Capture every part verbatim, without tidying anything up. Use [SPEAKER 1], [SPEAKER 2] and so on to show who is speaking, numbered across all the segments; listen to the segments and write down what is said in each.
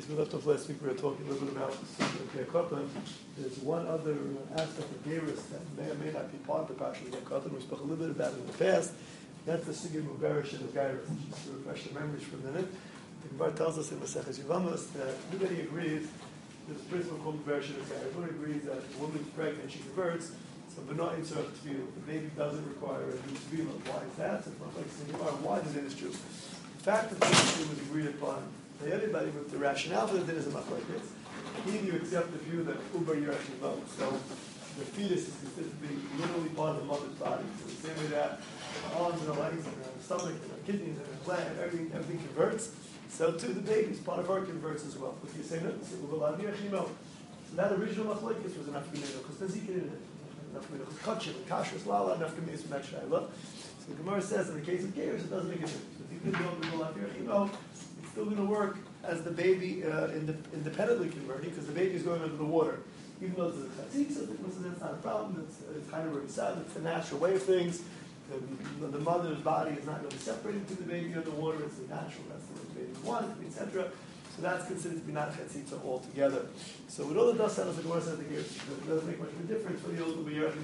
[SPEAKER 1] since we left off last week, we were talking a little bit about Gekotan. There's one other aspect of Geras that may or may not be part of the Parsha of Gekotan. We spoke a little bit about it in the past. That's the Sugya Muberish and the Gairas. Just to refresh the memories for a minute. The Gemara tells us in the Seches Yevamos that everybody agrees there's a principle called Muberish and the Gairas. Everyone agrees that if a woman is pregnant, she converts. So, but not insert tefillah. The baby doesn't require a new tefillah. Why is that? So, why is it true? The fact that the issue was agreed upon by everybody with the rationale for the din is a machlokes. Either you accept the view that uber yerachim bo, so the fetus is considered to be literally part of the mother's body. So the same way that the arms and the legs and the stomach and the kidneys and the gland, everything, everything converts. So too the baby's part of her converts as well. But you say no, it's uber yerachim bo. So that original machlokes was an afkinah because there's in it. Nafkamina chutchim, kashrus lala, nafkamina is mekshayla. So the Gemara says in the case of Geras, it doesn't make a difference. If you could go to the lafir it's still going to work as the baby uh, ind- independently converting because the baby is going under the water. Even though there's a chatzitza, that's not a problem. It's, it's kind of sad. It's the natural way of things. The, the mother's body is not really separated from the baby under the water. It's the natural. That's the way the baby wants, et cetera. So that's considered to be not chatzitza altogether. So with all the dust settles, the Gemara says the Geras, it doesn't make much of a difference for the old will be here.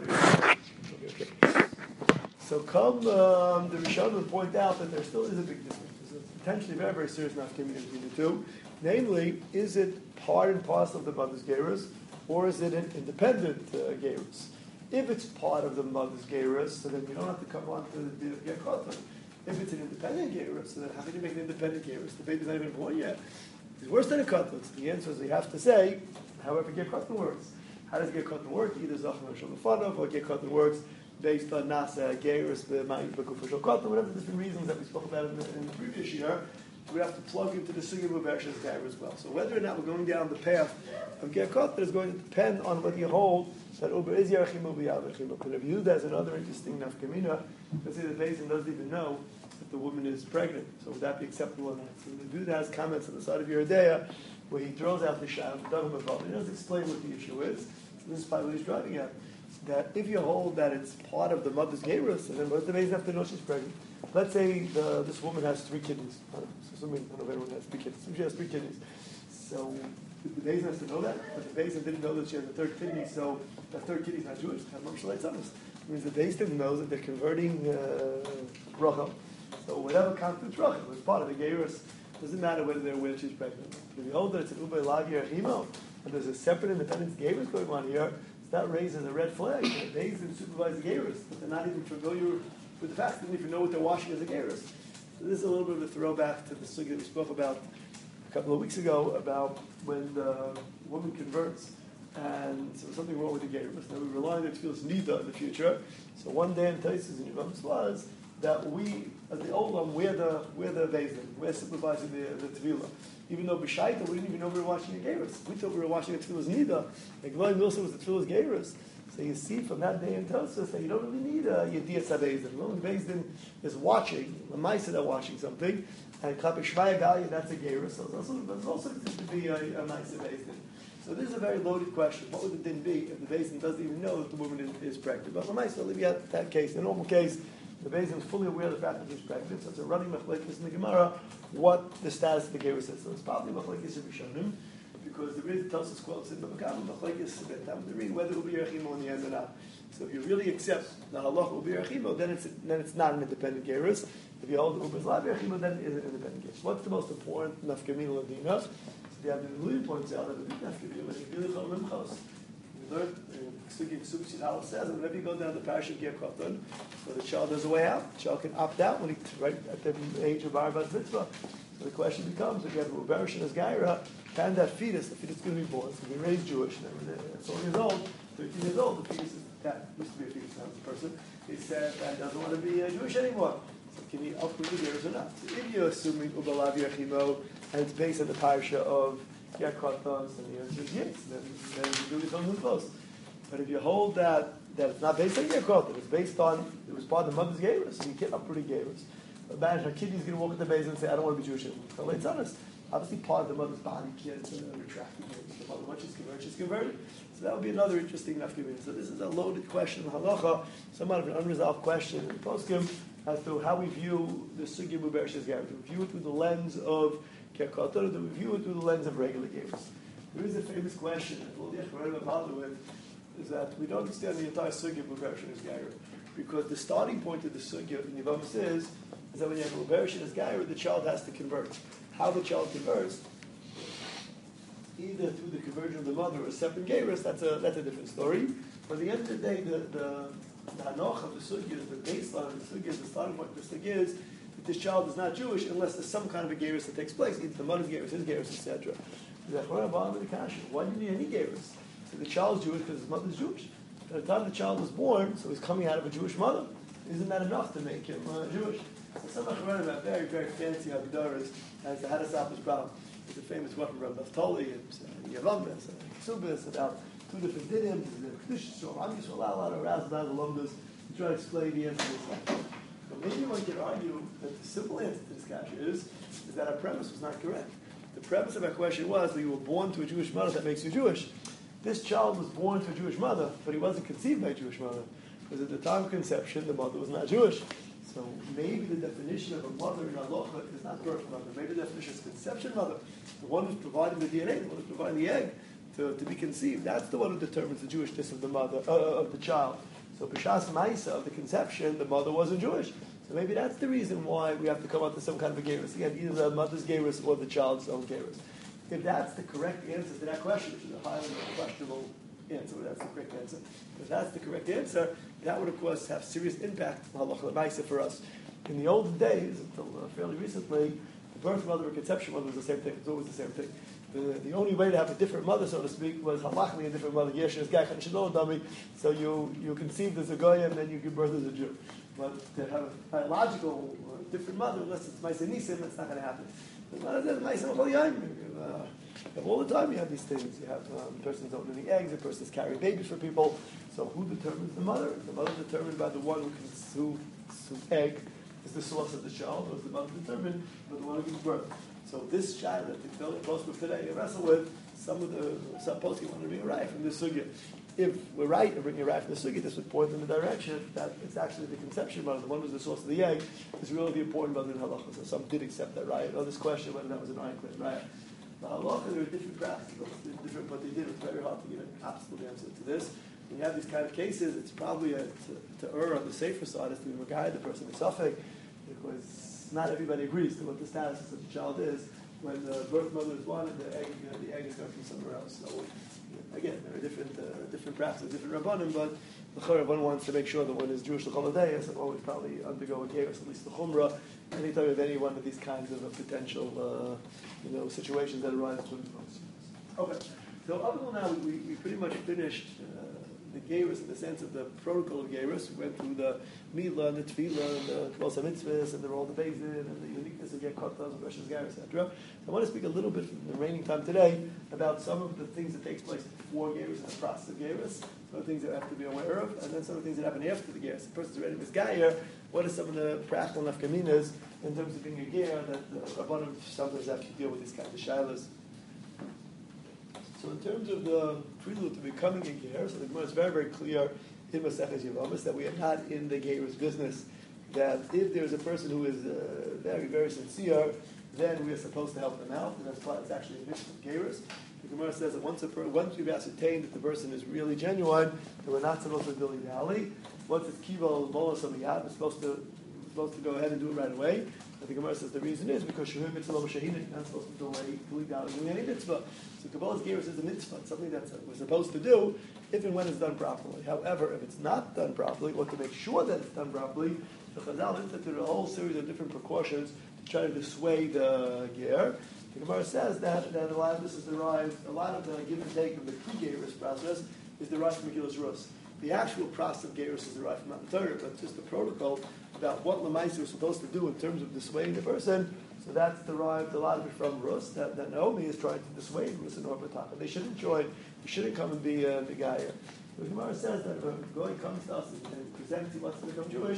[SPEAKER 1] Okay, okay. So come um, the Rishonim point out that there still is a big difference. There's a potentially very, very serious nafkamina between the two. Namely, is it part and parcel of the mother's geras, or is it an independent uh, geras? If it's part of the mother's geras, so then you don't have to come on to the Gekotan. If it's an independent geras, so then how can you make an independent geras? The baby's not even born yet. It's worse than a kotan. So the answer is we have to say, however Gekotan works. How does Gekotan work? Either Zachem or Shulchan or Gekotan works based on Nasa, Geras, the Ma'im, Bekufah, Kotan, whatever the different reasons that we spoke about in the, in the previous year, we have to plug into the Sugya Muberish Gair as well. So whether or not we're going down the path of Ger Kotan is going to depend on whether you hold that Uber is Yerachim Uber Yavachim. But if you that's another interesting nafkamina, let's say the Beis doesn't even know that the woman is pregnant. So would that be acceptable or not? So the dude has comments on the side of Yeridea where he throws out the sham, he doesn't explain what the issue is. So this is probably what he's driving at. That if you hold that it's part of the mother's gerus, and then what does the Beis have to know she's pregnant? Let's say the, this woman has three kidneys. I don't know, so assuming, I don't know if everyone has three kidneys. She has three kidneys. So the Beis has to know that, but the Beis didn't know that she has a third kidney, so the third kidney is not Jewish. It means the Beis didn't know that they're converting uh, Rachel. So whatever constitutes Rachel is part of the gerus. Doesn't matter whether they're aware that she's pregnant. If you hold that it's an Ubay Lavi or Chimo, and there's a separate independent gerus going on here, that raises a red flag. They even supervise the gerus, but they're not even familiar with the fact. They don't even know what they're washing as a gerus. So this is a little bit of a throwback to the sugya that we spoke about a couple of weeks ago about when the woman converts and so there's something wrong with the gerus. Now we rely on it to feel nida in the future. So one day in Taisus in Yevamos was that we, as the old one, we're the we're the Bezdin, we're supervising the the tevilah. Even though b'shaita we didn't even know we were washing a gerus. We thought we were washing a tefillah's nida. Like Gloy Milsa was the tefillah's gerus. So you see from that day in Tosos that you don't really need a yediyah sabezdin. Well, the Bezdin is watching, the Maisa they're watching something, and Klap Shvaya Galia, that's a gerus. So it's also, it's also considered to be a, a Maisa Bezdin. So this is a very loaded question. What would the din be if the Bezdin doesn't even know that the woman is, is pregnant? But the Maisa will leave you at that case. In a normal case, the Bezdin is fully aware of the fact that she's pregnant, so it's a running machlekes in the Gemara what the status of the gerus is. So it's probably machlekes of Rishonim, because there is Tosos quotes in the Makam machlekes that I'm to read whether it will be Yerachimo in the end or not. So if you really accept the halach will be Yerachimo, then it's then it's not an independent gerus. If you hold the Uber is not Yerachimo, then it is an independent gerus. What's the most important nafkamina ladina? So the Abdul points out that the big nafkamina is really limchos. We learned Sugi Subsi Al says, and whenever you go down the parish of Ger Kotan, so the child has a way out. The child can opt out when he's right at the age of Arbat Mitzvah. So the question becomes, if you have a Uberish and a Gaira, can that fetus, the fetus is going to be born, it's going to be raised Jewish, and it's four years old, thirteen years old, the fetus is, that used to be a fetus, now it's a person, he said that doesn't want to be uh, Jewish anymore. So can he uproot the Geiros or not? So if you're assuming Ubalav Yachimo, and it's based on the parsha of Ger Kotan, and the answer is yes, then, then you do it on close. But if you hold that, that it's not based on Ger Kotan, it's based on, it was part of the mother's Geiros, so you can't uproot the Geiros. Imagine a kid is going to walk in the base and say, I don't want to be Jewish anymore. So it's honest. Obviously, part of the mother's body can't uh, retract the Geiros. The mother, once she's converted, she's converted. So that would be another interesting nafkamina. So this is a loaded question in halacha, somewhat of an unresolved question in poskim. as to how we view the Sugya Mubereshes Gerus. Do we view it through the lens of Kerkatan, or do we view it through the lens of regular Gerus? There is a famous question that all the Echvarim have held with, is that we don't understand the entire Sugya Mubereshes Gerus. Because the starting point of the Sugya in Yavamis is, is that when you have a Mubereshes Gerus, the child has to convert. How the child converts, either through the conversion of the mother or a separate Gerus, that's a, that's a different story. But at the end of the day, the, the The hanoch of the sugya, the baseline of the sugya, the starting point of the sugya is that this child is not Jewish unless there's some kind of a gerus that takes place, either the mother's gerus, his gerus, et cetera. Why do you need any gerus? So the child is Jewish because his mother is Jewish. At the time the child was born, so he's coming out of a Jewish mother. Isn't that enough to make him uh, Jewish? So some Acharonim have very, very fancy Hagdaras as the Hadasapis Bram. It's a famous one from Naftali and uh, Yavamis and Kesubis about two different dinim, the Kedush, so I'm just a lot, a lot of razzle dazzle alumnus to try to explain the answer to this question. But maybe one could argue that the simple answer to this question is, is that our premise was not correct. The premise of our question was that you were born to a Jewish mother that makes you Jewish. This child was born to a Jewish mother, but he wasn't conceived by a Jewish mother. Because at the time of conception, the mother was not Jewish. So maybe the definition of a mother in halacha is not birth mother. Maybe the definition is conception mother. The one who's providing the D N A, the one who's providing the egg. To, to be conceived, that's the one who determines the Jewishness of the mother, uh, of the child. So B'shas Ma'isa, of the conception, the mother wasn't Jewish. So maybe that's the reason why we have to come out to some kind of a gerus. Again, either the mother's gerus or the child's own gerus. If that's the correct answer to that question, which is a highly questionable answer, that's the correct answer. If that's the correct answer, that would of course have serious impact on halacha l'maisa for us. In the olden days, until uh, fairly recently, the birth mother or conception mother was the same thing. It was always the same thing. The, the only way to have a different mother, so to speak, was halachically a different mother. So you, you conceived as a goy and then you give birth as a Jew. But to have a biological uh, different mother, unless it's Maisa Nisim, that's not going to happen. Uh, all the time you have these things. You have um, persons opening the eggs, a person's carrying babies for people. So who determines the mother? The mother is determined by the one who can who, whose egg is the source of the child, or is the mother determined by the one who gives birth? So this child that the post group today wrestle with, some of the some posts want to bring a right from this sugya. If we're right and bringing a right from the sugya, this would point in the direction that it's actually the conception mother, the one who's the source of the egg, is really the important mother in halacha. So some did accept that right. On this question whether that was an ironclad right. The halacha, there are different practicals, different what they did. It's very hard to give an absolute answer to this. When you have these kind of cases, it's probably a, to, to err on the safer side is to be guide the person in suffix, because not everybody agrees to what the status of the child is when the birth mother is one and the egg, you know, the egg is coming from somewhere else. So, again, there are different uh, different practices, different rabbanim, but the Rabban wants to make sure that one is Jewish l'choladeya, so always probably undergo a gerus, at least the chumrah, anytime of any one of these kinds of uh, potential, uh, you know, situations that arise between folks. Okay, so up until now, we, we pretty much finished uh, the gerus in the sense of the protocol of gerus. We went through the milah and the tefillah and the klos mitzvahs and the all the bezin and the uniqueness of gerkotas and breshus ger, et cetera. So I want to speak a little bit in the remaining time today about some of the things that takes place before gerus and the process of gerus, some of the things that we have to be aware of, and then some of the things that happen after the gerus. The person's ready with gayer. What are some of the practical nafkaminas in terms of being a ger that the rabbanim sometimes have to deal with these kinds of shilas? So in terms of the prelude to becoming a ger, so the Gemara is very, very clear in Maseches Yevamos that we are not in the gerus business. That if there is a person who is uh, very, very sincere, then we are supposed to help them out, and that's why it's actually a mission of gerus. The Gemara says that once, a per- once you've ascertained that the person is really genuine, then we're not supposed to do it dilly. Once it's kibbutz bolos on the yad, we're supposed to we're supposed to go ahead and do it right away. But the Gemara says the reason is because shuhim mitzvah lo shahina, you're not supposed to delay doing down doing any mitzvah. So Kabbalah's gerus is a mitzvah, it's something that we're supposed to do if and when it's done properly. However, if it's not done properly, or to make sure that it's done properly, the Chazal instituted a whole series of different precautions to try to dissuade the ger. The Gemara says that, that a lot of this is derived, a lot of the give and take of the pre-gerus process is derived from Megillas Rus. The actual process of gerus is derived from Matan Torah, but just the protocol about what Lamaisa is supposed to do in terms of dissuading the person. So that's derived a lot of it from Rus, that, that Naomi is trying to dissuade Rus and Orpah. They shouldn't join, they shouldn't come and be a uh, Megaya. The Gemara says that if a guy comes to us and, and presents he wants to become Jewish,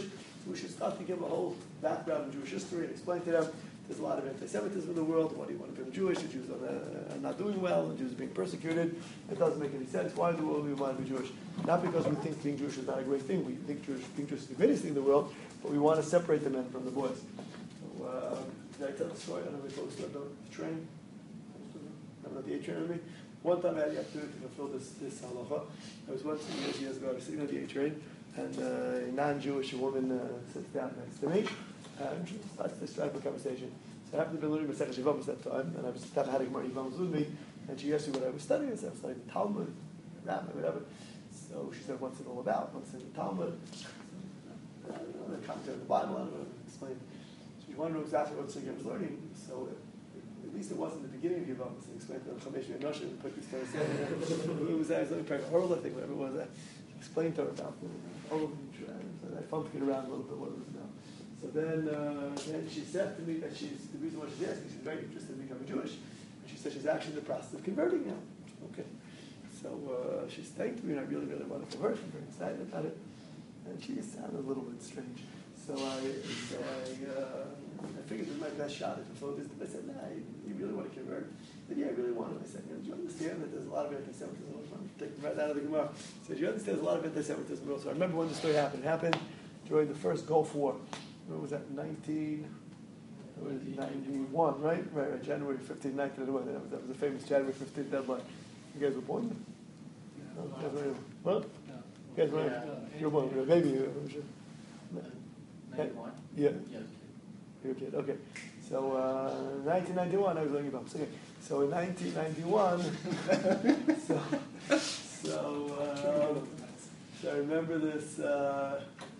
[SPEAKER 1] we should start to give a whole background in Jewish history and explain to them there's a lot of anti-Semitism in the world. Why do you want to become Jewish? The Jews are, uh, are not doing well. The Jews are being persecuted. It doesn't make any sense. Why in the world do we want to be Jewish? Not because we think being Jewish is not a great thing. We think Jewish, being Jewish is the greatest thing in the world, but we want to separate the men from the boys. So, uh, did I tell the story? I don't know if I told the train. I don't know the A train with me. One time I had the opportunity to fulfill this, this halacha. I was once years, years ago, I was sitting on the A train, and uh, a non-Jewish woman uh, sits down next to me. And she starts to strike a conversation. So I happened to be learning Masechet Yevamos that time, and I was had a Gemara Yevamos with me, and she asked me what I was studying. I said I was studying the Talmud, Rabbi, whatever. So she said, "What's it all about? What's in the Talmud?" I don't know, the commentary of the Bible. I don't know. Explain. So she wanted to know exactly what I was learning. So at least it wasn't the beginning of Yevamos. I explained to the Chamesh Yanoshim and put this kind of saying. It was I was learning Oral, I think, whatever it was. I explained to her about all of the I funked it around a little bit what it was about. So then, uh, then she said to me that she's, the reason why she's asking, she's very interested in becoming Jewish. And she said she's actually in the process of converting now. Okay. So uh, she's saying to me, and I really, really want to convert. I'm very excited about it. And she sounded a little bit strange. So I, so I, uh, I figured this was my best shot at fulfilling this. I said, nah, you really want to convert? I said, yeah, I really want to. I said, you know, do you understand that there's a lot of anti-Semitism? I'm taking right out of the Gemara. I said, do you understand there's a lot of anti-Semitism? So I remember when the story happened. It happened during the first Gulf War. When was that? nineteen ninety-one, right? Right, right. January fifteenth, nineteen ninety-one. That was, that was the famous January fifteenth deadline. You guys were born then? No. No. You guys were, what? No. You guys were, yeah. You were born, maybe you were, sure.
[SPEAKER 2] ninety-one?
[SPEAKER 1] Yeah.
[SPEAKER 2] Yeah.
[SPEAKER 1] You were a kid, okay. So, uh, nineteen ninety-one, I was learning about okay. So in nineteen ninety-one, so, so, uh, so I remember this, uh,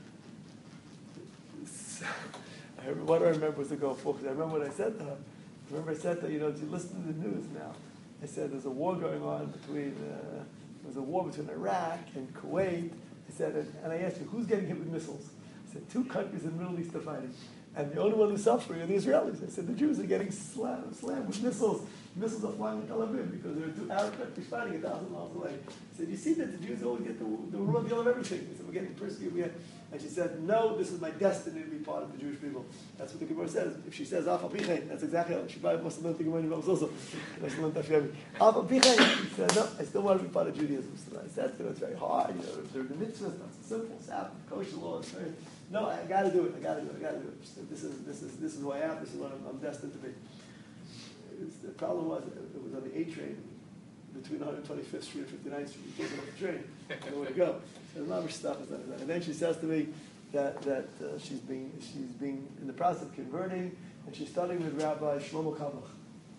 [SPEAKER 1] I remember, what I remember was to go for, because I remember what I said to her. I remember I said to her, you know, you listen to the news now. I said, there's a war going on between, uh, there's a war between Iraq and Kuwait. I said, and, and I asked you, who's getting hit with missiles? I said, two countries in the Middle East are fighting. And the only one who's suffering are the Israelis. I said, the Jews are getting slammed, slammed with missiles. Missiles are flying in Tel Aviv because there are two Arab countries fighting a thousand miles away. I said, you see that the Jews always get the, the raw deal of everything. I said, we're getting persecuted. We and she said, no, this is my destiny to be part of the Jewish people. That's what the Gemara says. If she says, Af Apichein, that's exactly how she probably must have learned the Gemara in Ramos also. Must have learned Tafiyami. Af Apichein, she said, no, I still want to be part of Judaism. So I said, you know, it's very hard. You know, there are the mitzvahs, not so simple. Sabbath, kosher law, it's very... No, I got to do it. I got to do it. I got to do it. This is this is this is who I am. This is what I'm, I'm destined to be. It's, the problem was it was on the A train between one hundred twenty-fifth Street and fifty-ninth Street. You can't get off the train. I don't know where to go. So the mother stuff is like that. And then she says to me that that uh, she's being she's being in the process of converting, and she's studying with Rabbi Shlomo Kabach.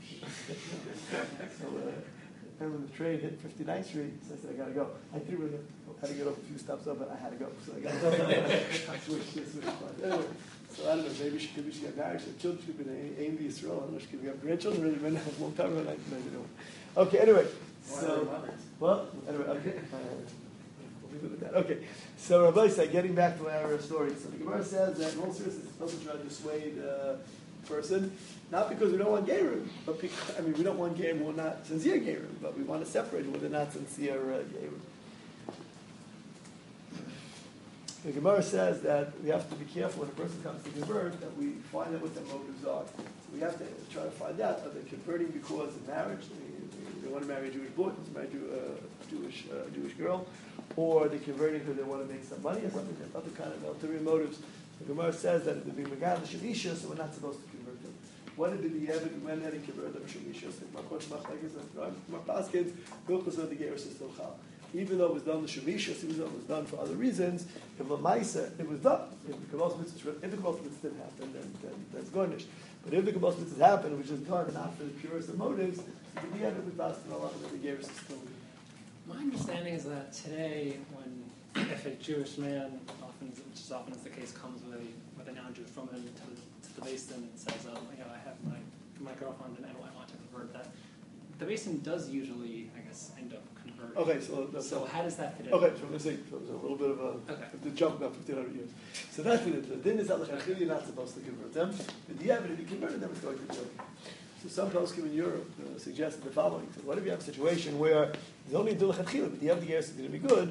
[SPEAKER 1] So, uh, and when the train hit fifty-ninth Street, so I said, I got to go. I didn't really I had to get off a few stops up, but I had to go. So I got to go. I switched, switched. Anyway, so I don't know, maybe she could be, she got married, she had children, she could be an A M B Israel. I don't know, she could have grandchildren, really been a long time ago. Okay, anyway. So, well, anyway, okay. Uh, we'll be good with that. Okay, so Rabbi said, getting back to our story. So the Gemara says that in all seriousness, it doesn't try to dissuade a uh, person, not because we don't want Gerim, but because, I mean, we don't want Gerim who are not sincere Gerim, but we want to separate who are not sincere uh, Gerim. The Gemara says that we have to be careful when a person comes to convert that we find out what their motives are. So we have to try to find out, are they converting because of marriage? They, they want to marry a Jewish boy, they marry a Jewish, uh, Jewish girl, or are they converting because they want to make some money or something? There's other kind of ulterior motives. The Gemara says that if they're being Megad Shalisha, so we're not supposed to convert them. What did the Yemen, when had he converted them Shalisha? Even though it was done the Shavishas, even though it was done for other reasons, if Lamaisa, it was done. If the Kabbalah Mitzvah, if the Kabbalah Mitzvah didn't happen, then, then that's garnish. But if the Kabbalah Mitzvah happened, which is done not for the purest of motives, the Yemen was passed in Allah that the Geras is still.
[SPEAKER 2] My understanding is that today, when if a Jewish man, often, which is often is the case, comes with a with a non-Jewish woman to the, to the basin and says, um, you know, I have my my girlfriend and I want to convert that. The basin does usually, I guess, end up converting.
[SPEAKER 1] Okay, so
[SPEAKER 2] so so how does that fit in?
[SPEAKER 1] Okay, so I'm going to say so there's a little bit of a
[SPEAKER 2] okay.
[SPEAKER 1] the jump about fifteen hundred years. So that's what it is. The din is that you're not supposed to convert them. But the evidence, if you converted them, it's going to be good. So some poskim in Europe uh, suggested the following: so what if you have a situation where there's only a dul lechatchila, but the other years is going to be good?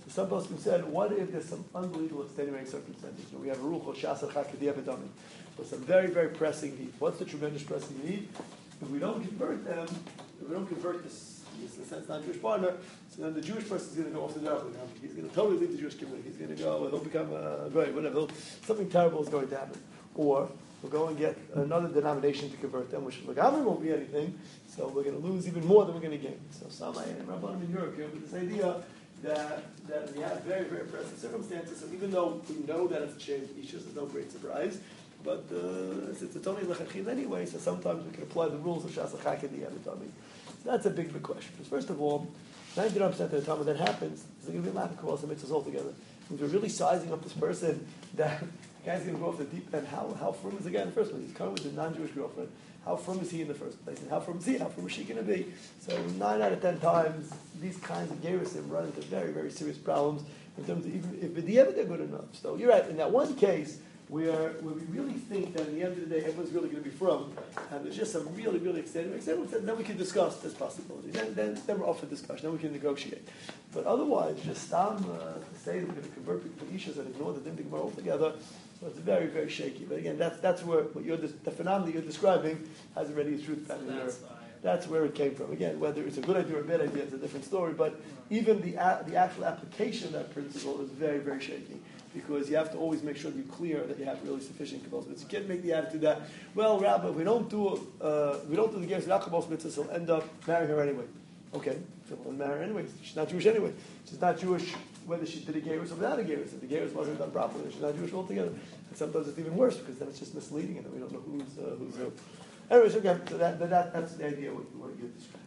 [SPEAKER 1] So some poskim said, what if there's some unbelievable extenuating circumstances? You know, we have a rule called Shasa Chakadiyah B'dami. So some very, very pressing need. What's the tremendous pressing need? If we don't convert them, if we don't convert this, this in a sense, non-Jewish partner, so then the Jewish person is going to go off the dark. He's going to totally leave the Jewish community. He's going to go, he'll become a great, whatever. He'll, something terrible is going to happen. Or we'll go and get another denomination to convert them, which Lagamri won't be anything, so we're going to lose even more than we're going to gain. So some Rabbanim in Europe came up with this idea that, that we have very, very pressing circumstances, so even though we know that it's a change, each is no great surprise, but uh, since it's only Lechachil anyway, so sometimes we can apply the rules of Shas HaChakadiyah B'dami. So that's a big, big question. Because first of all, ninety-nine percent of the time when that happens, there's going to be a lack of Kabbalah mitzvahs altogether. If we're really sizing up this person, that the guy's going to go off the deep end. How, how firm is the guy in the first place? He's coming with a non-Jewish girlfriend. How firm is he in the first place? And how firm is he? How firm is she going to be? So nine out of ten times, these kinds of gerusim run into very, very serious problems in terms of even if b'diavad they're good enough. So you're right. In that one case, where, where we really think that at the end of the day, everyone's really going to be from, and there's just some really, really extended, then we can discuss this possibility. Then, then, then we're off for discussion. Then we can negotiate. But otherwise, just um, uh, to say that we're going to convert people to Ishas and ignore the Dindig Gemara altogether, so it's very, very shaky. But again, that's that's where what you're the phenomenon you're describing has already a truth pattern there. That's where it came from. Again, whether it's a good idea or a bad idea, it's a different story. But even the a, the actual application of that principle is very, very shaky. Because you have to always make sure that you're clear that you have really sufficient Kabbalah mitzvahs. You can't make the attitude that, well, Rabbi, if we don't do uh, we don't do the Gerus without Kabbalah mitzvahs, he'll end up marrying her anyway. Okay, so he'll marry her anyway. She's not Jewish anyway. She's not Jewish whether she did a Gerus or without a Gerus. If the Gerus wasn't done properly, she's not Jewish altogether. And sometimes it's even worse because then it's just misleading and then we don't know who's uh, who's who. Anyways, again, so that, that that's the idea what you want to describe.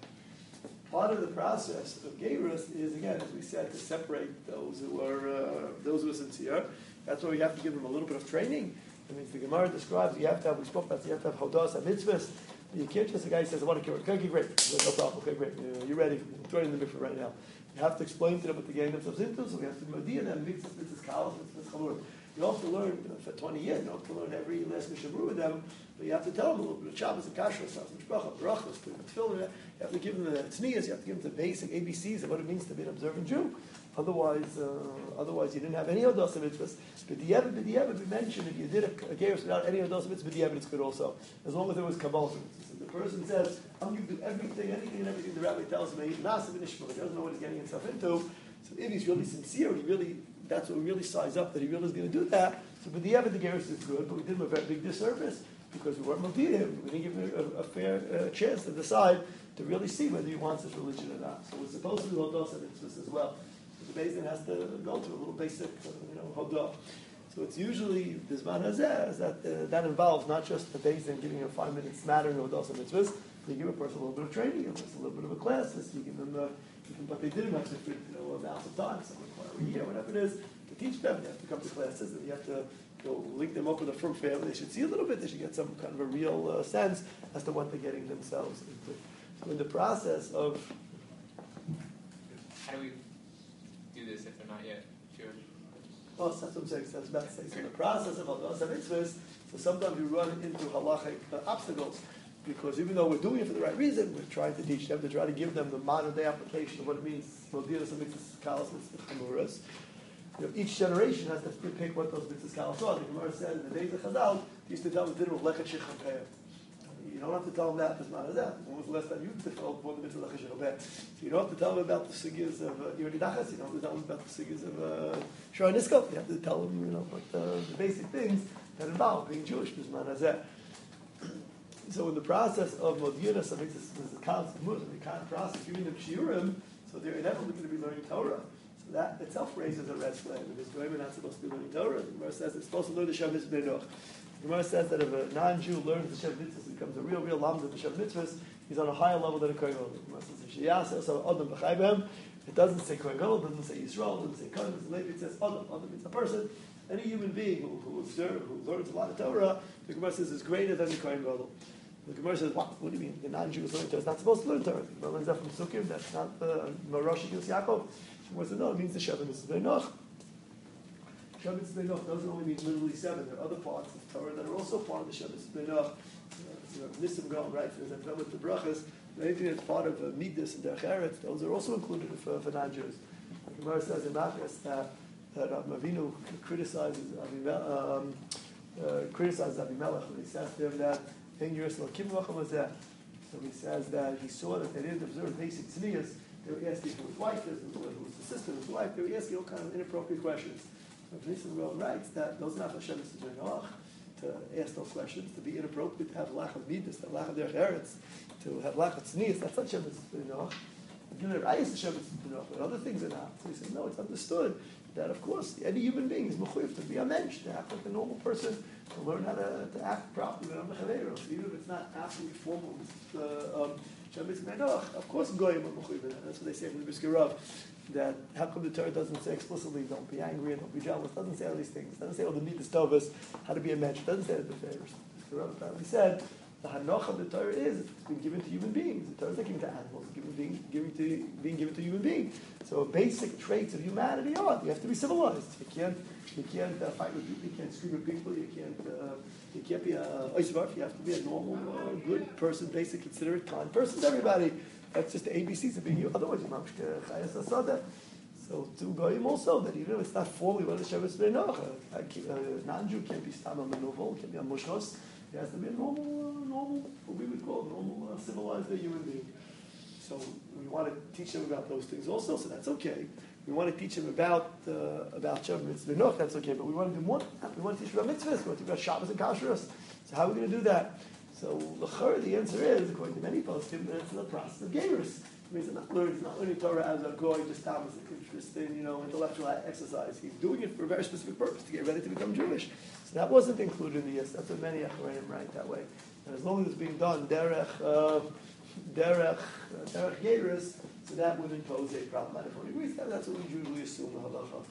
[SPEAKER 1] Part of the process of Gerus is, again, as we said, to separate those who are uh, those who are sincere. That's why we have to give them a little bit of training. I mean, the Gemara describes you have to have, we spoke about, you have to have hodas and mitzvahs. You can't just, the guy says, I want to kill it. Okay, great. No problem. Okay, great. You're ready. Throw it in the mikveh right now. You have to explain to them what they're getting themselves into, so we have to modia them, mitzvahs, mitzvahs, kalas, mitzvahs, chalur. You have to learn, you know, for twenty years, you have to learn every last mishabru with them, but you have to tell them a little bit of Shabbos and Kashrus, Mishpacha, Barachos, putting the tefillin. You have to give them the tznias, you have to give them the basic A B Cs of what it means to be an observant Jew. Otherwise, uh, otherwise you didn't have any Hodos mitzvahs. But the B'diavad, B'diavad, we mentioned if you did a, a gerus without any Hodos mitzvahs, B'diavad it's good also, as long as there was Kabbalah. So the person says, I'm going to do everything, anything and everything the rabbi tells me, Nasa v'nishma, he doesn't know what he's getting himself into. So if he's really sincere, he really, that's what we really size up, that he really is going to do that. So B'diavad, the gerus is good, but we did him a very big disservice because we weren't motivated him. We didn't give him a, a fair uh, chance to decide to really see whether he wants this religion or not. So we're supposed to do Hodos mitzvahs as well. The Beis Din has to go to a little basic, uh, you know, hodah. So it's usually this man hazeh, that uh, that involves not just the Beis Din giving a five minute smattering of hodos and mitzvahs, but you give a person a little bit of training, you give a person a little bit of a class, you give them, uh, you can, but they didn't have different, you know, amounts of time, some require a year, whatever it is, to teach them. You have to come to classes, and you have to you know, link them up with a firm family. They should see a little bit. They should get some kind of a real uh, sense as to what they're getting themselves into. So in the process of
[SPEAKER 3] how do we do this if they're not yet Jewish?
[SPEAKER 1] Well, that's what I'm saying. So that's about to say. So the process of Hodos mitzvahs, so sometimes we run into halachic uh, obstacles because even though we're doing it for the right reason, we're trying to teach them to try to give them the modern day application of what it means. Modinas and mitzvahs, kalas, mitzvahs, chamuras. You know, each generation has to pick what those mitzvahs kalas are. The Gemara said in the days of Chazal, they used to tell them the dinner of lechet shechapeh. You don't have to tell them that, it's not as that. When was the last time you told for the mitzvah lechet shechapeh? So you don't have to tell them about the sigas of Yirdi Dachas, you don't have to tell them about the sigas of uh, Shara Niskal. You have to tell them, you know, what uh, the basic things that involve being Jewish, it's not as that. So in the process of Modiyana, so there's a constant movement, the kind of process, giving them shiurim, so they're inevitably going to be learning Torah. So that itself raises a red flag, because Goyim are not supposed to be learning Torah. The Gemara says they're supposed to learn the Shem Mitzvah Benoch. The Gemara says that if a non-Jew learns the Shem Mitzvahs and becomes a real, real lamd of the Shem Mitzvahs, he's on a higher level than a Kohen Gadol. The Gemara says, Sheyasa, so Adam b'chai b'hem. It doesn't say Kohen Gadol, it doesn't say Yisrael, it doesn't say Kohen, it doesn't say it says Adam. Adam means a person. Any human being who, who, observes, who learns a lot of Torah, the Gemara says is greater than the Kohen Gadol. The Gemara says, what? What do you mean? The non-Jew is learning Torah. It's not supposed to learn Torah. The Gemara learns that from Sukkim. That's not the Marashi Gilus Yaakov. The Gemara says, no, it means the Shem Mitzvah Benoch. Shem Mitzvah Benoch doesn't only mean literally seven. There are other parts of Torah that are also part of the Shem Mitzvah Benoch. You know, Nisim Gam, right? There's that with the brachas. Anything that's part of uh, Midas and Derech Eretz, those are also included for, for non-Jews. Gemara says in Machas that that uh, Avinu criticizes Avimelech, um, uh, criticizes Avimelech when he says to him that "Ein Yerushalayim Kim Lachem Hazeh." So he says that he saw that they didn't observe basic tznius. They were asking who his wife is, who was the sister, whose wife. They were asking all kinds of inappropriate questions. So Nissim Gal writes that those not Hashem is to ask those questions, to be inappropriate, to have lack of midas, to have lack of derech eretz, to have lack of tznius. That's not Hashem is Give it Hashem is but other things are not. So he says no, it's understood that of course any human being is mechuyev to be a mensch, to act like a normal person, to learn how to, to act properly. Even if it's not absolutely formal, uh, um, of course goyim are mechuyev. That's what they say from the Brisker Rav. That how come the Torah doesn't say explicitly don't be angry and don't be jealous? It doesn't say all these things. It doesn't say all the midas tovas, how to be a mensch. It doesn't say that the favors. The Rav apparently said the hanoch of the Torah is it's been given to human beings. The Torah is not given to animals. It's given, being, given to, being given to human beings. So basic traits of humanity are you have to be civilized. You can't you can't uh, fight with people. You can't scream at people. You can't uh, you can't be a oisvarf. You have to be a normal, uh, good person, basic, considerate, kind person to everybody. That's just the A B Cs of being you. Otherwise, you're mamshke chayas asada. So to goyim also that even if it's not formally what the Shevis Beinoch, a non-Jew can't be stam a manuval, can't be a mushros. He has to be a normal, uh, normal, what we would call a normal, uh, civilized human being. So we want to teach him about those things also, so that's okay. We want to teach him about uh, about Shavuot Mitzvah Noach, that's okay. But we want to do more. We want to teach him about mitzvahs. We want to teach about Shabbos and Kashrus. So how are we going to do that? So l'chor, the answer is, according to many poskim, that it's the process of gerus. It means he's not learning, he's not learning Torah as a goy, just as an interesting, you know, intellectual exercise. He's doing it for a very specific purpose, to get ready to become Jewish. So that wasn't included in the yes. That's what many Acharonim write that way. And as long as it's being done, derech, uh, derech, uh, derech gerus, so that wouldn't pose a problem. I don't agree with that. That's what we usually assume the halacha.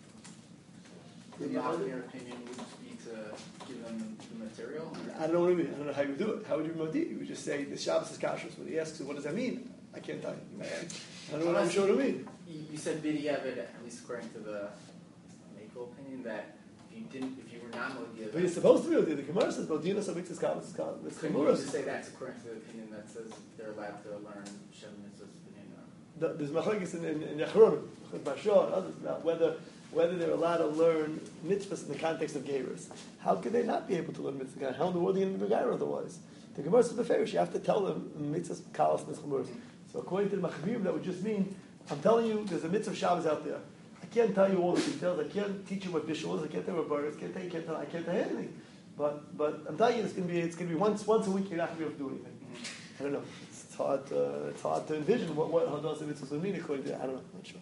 [SPEAKER 4] The Machmir opinion would just be to give them the material?
[SPEAKER 1] I don't know what I mean. I don't know how you would do it. How would you modi? You would just say, the Shabbos is kashrus. When he asks, what does that mean? I can't tell you. I don't know what I'm sure what I mean.
[SPEAKER 4] You, you said B'diavad, at least according to the Mako opinion, that if you didn't, if you were not modi,
[SPEAKER 1] but you're supposed to be modi. The Gemara says, Bodina Sabik is Kabbos is Kabbos.
[SPEAKER 4] Couldn't you just say that's according to the opinion that says they're allowed to learn Shem Mitzvahs?
[SPEAKER 1] There's machlokes in, in, in Yachronim, Bashar, and others about whether whether they're allowed to learn mitzvahs in the context of gerus. How could they not be able to learn mitzvahs? How in the world are you going to be gair otherwise? The Gemara says beferish, you have to tell them mitzvahs kalas mitzvahs. So according to the Machmirim, that would just mean I'm telling you there's a mitzvah of Shabbos out there. I can't tell you all the details. I can't teach you what bishul is. I can't tell you what bar is. I can't tell you. Can't tell, I can't tell you anything. But but I'm telling you, it's going to be it's going to be once once a week. You're not going to be able to do anything. I don't know. It's hard. Uh, it's hard to envision what what hadas and mitzvahs would mean according to. I don't know. I'm not sure.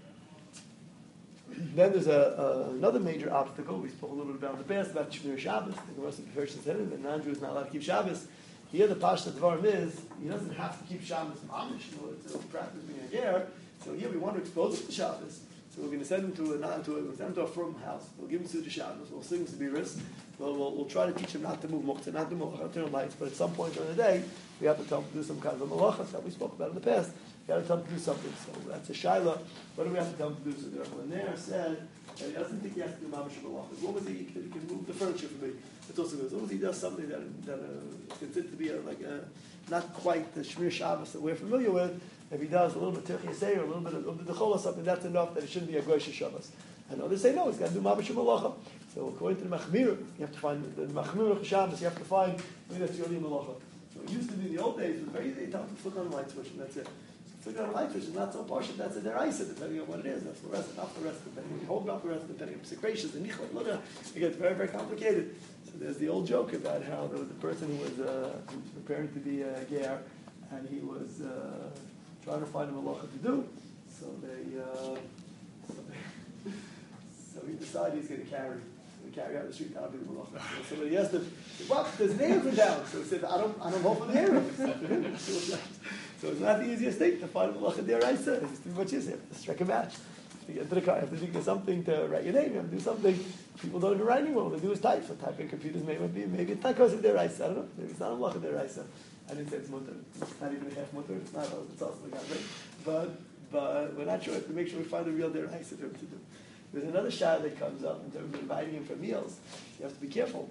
[SPEAKER 1] Then there's a, uh, another major obstacle. We spoke a little bit about in the past about Shmir Shabbos. The Gemara said that the non-Jew is not allowed to keep Shabbos. Here the Pashta Dvarim is he doesn't have to keep Shabbos mamish in order to practice being a ger. So here we want to expose him to Shabbos. So we're going to send him to a not to a, we'll send him to a firm house. We'll give him to the Shabbos. We'll sing Sebiris. We'll, we'll, we'll try to teach him not to move muktzah, not to move turn on lights. But at some point during the day, we have to tell him to do some kind of a malachas that we spoke about in the past. We have to tell him to do something. So that's a shaila. What do we have to tell him to do? So the Rebbe said that he doesn't think he has to do mamash malachas. What was he? He can move the furniture for me. It's also good. As long as he does something that that uh, is considered to be a, like a, not quite the Shmir Shabbos that we're familiar with. If he does a little bit of Tirch Yisei or a little bit of the Dechol or something, that's enough that it shouldn't be a Goyish Shabbos. And others say no, he's got to do Mamash Malacha. So according to the Machmir, you have to find the Machmir Shabbos. You have to find maybe that's Yoli Malacha. So it used to be in the old days. It was very easy. Tell him to flick on the light switch and that's it. Flick on the light switch is not so partial. That's a deraisa, depending on what it is. That's the rest, not the rest. Depending on you hold up the rest, depending on secretions and nichot. Look at it gets very very complicated. So there's the old joke about how there was a person who was, uh, who was preparing to be a ger, and he was. Uh, trying to find a malacha to do, so they, uh, so, they so he decided he's going to carry, going to carry out the street. I'll be the malacha. So somebody asked him, "What? There's an Erev down." So he said, "I don't, I don't hope for the Erev." So it's not the easiest thing to find a malacha deraisa. It's too much easier. Just strike a match. You get into the car, you have to think of something to write your name. You have to do something. People don't even write anymore. What they do is type. So typing computers maybe be maybe it's not because of deraisa. I don't know. Maybe it's not a malacha deraisa. I didn't say it's mutter. It's not even a half mutter. It's not. It's also the guy, right? But but we're not sure. We have to make sure we find the real deraisa for him to do. There's another shah that comes up in terms of inviting him for meals. You have to be careful.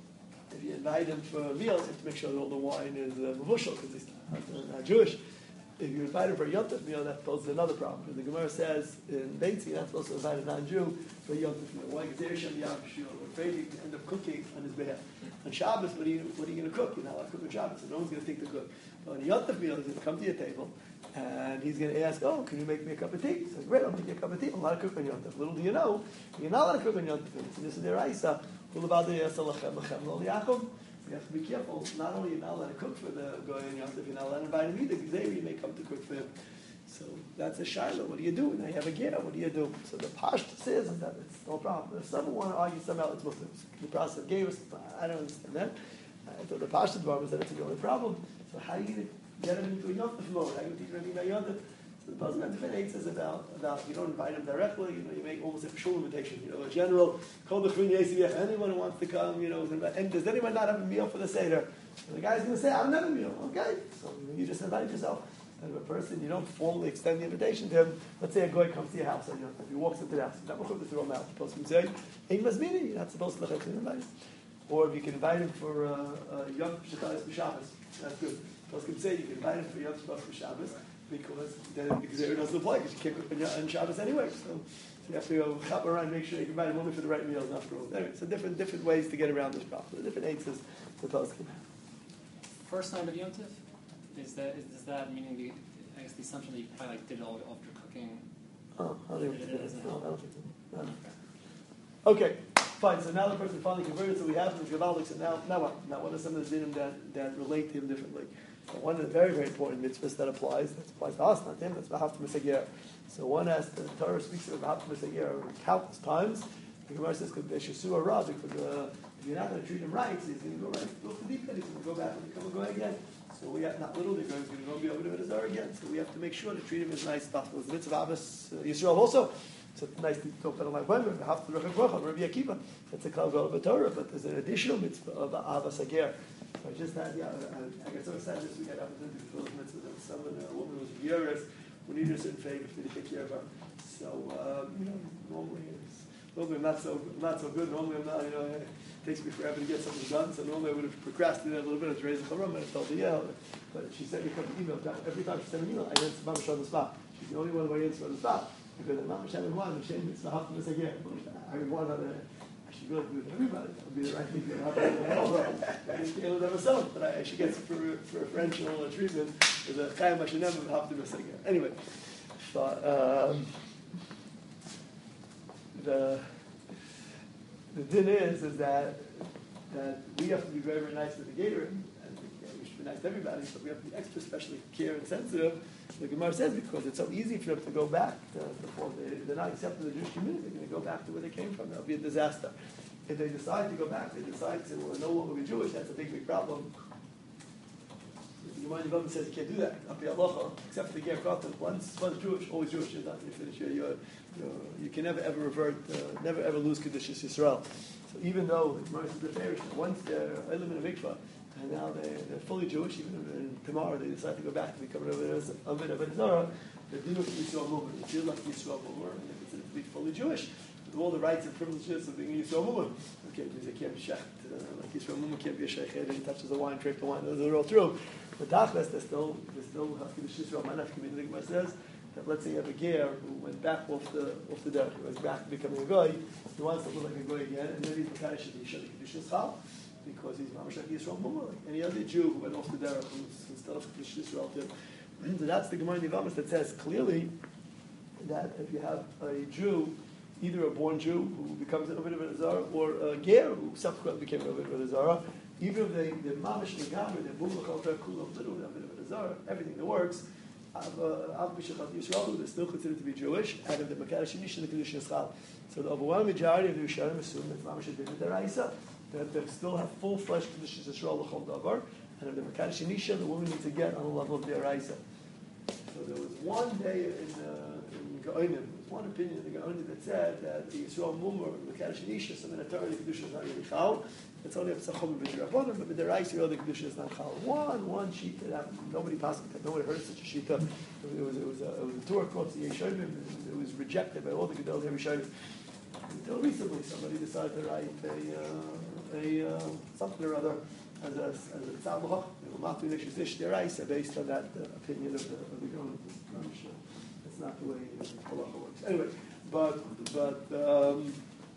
[SPEAKER 1] If you invite him for meals, you have to make sure that all the wine is uh, mavushal because he's not, not Jewish. if you invite him for a yontif meal, that poses another problem. Because the Gemara says in Beitzi, that's also invite a non-Jew for a yontif meal. Why? Because they're Shem Yam Shul. We're afraid you end up cooking on his behalf. On Shabbos, what are you, what are you going to cook? You're not allowed to cook on Shabbos, so no one's going to think to cook. But on a yontif meal, he's going to come to your table, and he's going to ask, oh, can you make me a cup of tea? He says, great, I'll make you a cup of tea. I'm allowed to cook on yontif. Little do you know, you're not allowed to cook on yontif. So this is their Isa. You have to be careful. Not only you're not allowed to cook for the Goy and Yontif, you're not allowed to invite him either, because they may come to cook for him. So that's a shiloh. What do you do? Now you have a ger. What do you do? So the pashta says that it's no problem. If someone want to argue somehow it's Muslims, the process of gerus, I don't understand that. I thought the pashta department said it's the only problem. So how are you going to get him into a Yontif mode? How are you going to teach him anything about Yontif? So the Pasuk different eight says about about you don't invite him directly. You know, you make almost a shul invitation. You know, a general kol b'chrin yesivich. Anyone who wants to come, you know, is invited. And does anyone not have a meal for the seder? And the guy's going to say, I don't have a meal. Okay, so you just invite yourself. And if a person, you don't formally extend the invitation to him. Let's say a guy comes to your house, and you know, if he walks into the house, you're not supposed to throw him out. You're supposed to say, "Ein mazmini." You're not supposed to let him invite him. Or if you can invite him for uh, a young Shabbat b'Shabbos, that's good. You're supposed to say you can invite him for young Shabbat b'Shabbos. Because then because it doesn't apply because you can't cook on, on Shabbos anyway. So, so you have to go hop around and make sure you can buy them only for the right meals, not for all. Anyway, so different different ways to get around this problem. The different answers the Pasuk can have.
[SPEAKER 2] First night of yontif, is that is, is that meaning the I guess the assumption that you probably like did it all after cooking?
[SPEAKER 1] Oh, I don't think
[SPEAKER 2] It
[SPEAKER 1] it
[SPEAKER 2] doesn't
[SPEAKER 1] no,
[SPEAKER 2] help.
[SPEAKER 1] I don't think so. No. Okay, fine. So now the person finally converted. So we have him as Gavalik. So now, now what? Now what are some of the dinim that, that relate to him differently? So one of the very, very important mitzvahs that applies, that applies to us, not to him, that's V'ahavta B'Seger. So one has, the Torah speaks of V'ahavta B'Seger countless times. The Gemara says, B'Shesua Ra, because uh, if you're not going to treat him right, so he's going to go right, go to the deep end, he's going to go back and become a goy again. So we have, not little, they're going to go be over to Avodah again. So we have to make sure to treat him as nice stuff. It was the mitzvah of Abbas uh, Yisrael also. So it's nice to talk about like when we have to Rechak Bracha, Rabbi Akiva. That's a klal of the Torah, but there's an additional mitzvah of Ahavas Hager. So I just had, yeah, I, I got so excited this week I had opportunity to fulfill this mitzvah. Someone, a woman was Yeres, who needed a certain favor for me to take care of her. So, um, you know, normally it's, normally I'm not so, not so good. Normally I'm not, you know, it takes me forever to get something done. So normally I would have procrastinated a little bit. I was raising the charum and I told her, yeah. But she sent me a couple of emails. Every time she sent me an email, I answered Mamash on the spot. She's the only one who I answered on the spot. Because I'm not having one, the shame is the half of this again. I would want to, I should really do it to everybody. That would be the right thing to happen in the hell, I didn't feel it of myself, but I, she gets it for, for preferential treatment with a chayim hashanem of half of this again. Anyway, but, um, the, the thing is, is that, that we have to be very, very nice with the gator, and we should be nice to everybody, but we have to be extra specially care and sensitive. The Gemara says because it's so easy for them to go back to the form. They, they're not accepting the Jewish community. They're going to go back to where they came from. That'll be a disaster. If they decide to go back, they decide to say, well, no longer be Jewish. That's a big, big problem. The Gemara in Yevamot says you can't do that. Api Alocha, except for the Ger Katan. Once, once Jewish, always Jewish. You're not, you finish. You're, you're, you're, you can never ever revert, uh, never ever lose Kedushas Yisrael. So even though the Gemara says the Parish, once they're Elim in a mikvah, and now they're, they're fully Jewish, even if tomorrow they decide to go back to become a bit of a Zara, they're dealing with Yisrael movement. They feel like Yisrael movement, and they consider to be fully Jewish, with all the rights and privileges of being a Yisrael movement. Okay, because they can't be shecht, uh, like Yisrael movement can't be a sheikh, he touches the wine, drink the wine, those are all true. But Tachlis, they still, they still have Kiddush Yisrael, Manaf community, the Gemara says, that let's say you have a ger who went back off the off the derech, he was back to becoming a goy, he wants to look like a goy again, and then he's Mekadosh Yisrael, Kiddush Yisrael, because he's Mamash like Yisrael Mumma, like any other Jew who went off the derech, who's still of Kiddush Yisrael too. So that's the Gemara in Yevamos that says clearly that if you have a Jew, either a born Jew who becomes an Ovid of Zara, or a ger who subsequently became an Ovid of Zara, even if they the Mamash Legamri, the Bumlachal Kulam Little Ovid of Zara, everything that works. Av B'Shechat Yisrael, they're still considered to be Jewish, and if the Mekadosh Shenish and the Kiddush Yisrael. So the overwhelming majority of the Rishonim assume that Mamash had been in the Raisa, that they still have full-fledged Kiddush Yisrael l'chol davar, and if the Mekadosh Shenisha, the woman needs to get on the level of the Raisa. So there was one day in, uh, in Gaonim, there was one opinion in the Gaonim that said that the Yisrael Mumar, the Mekadosh Shenisha, some in the Torah, the Kiddush is not really chal. It's only a psachom b'dirabbanon, but with the Raisa, the Kiddush is not chal. One, one sheet that nobody possibly, nobody heard such a sheet. It was, it was a, it was a Torah course, the Yeshonim, it was rejected by all the Gedol Yerishonim. Until recently, somebody decided to write a, uh, a uh, something or other as a as a tzal b'chach. They will not do the shizish deraisa based on that uh, opinion of the of the Gaon. That's not the way halacha works. Anyway, but but um,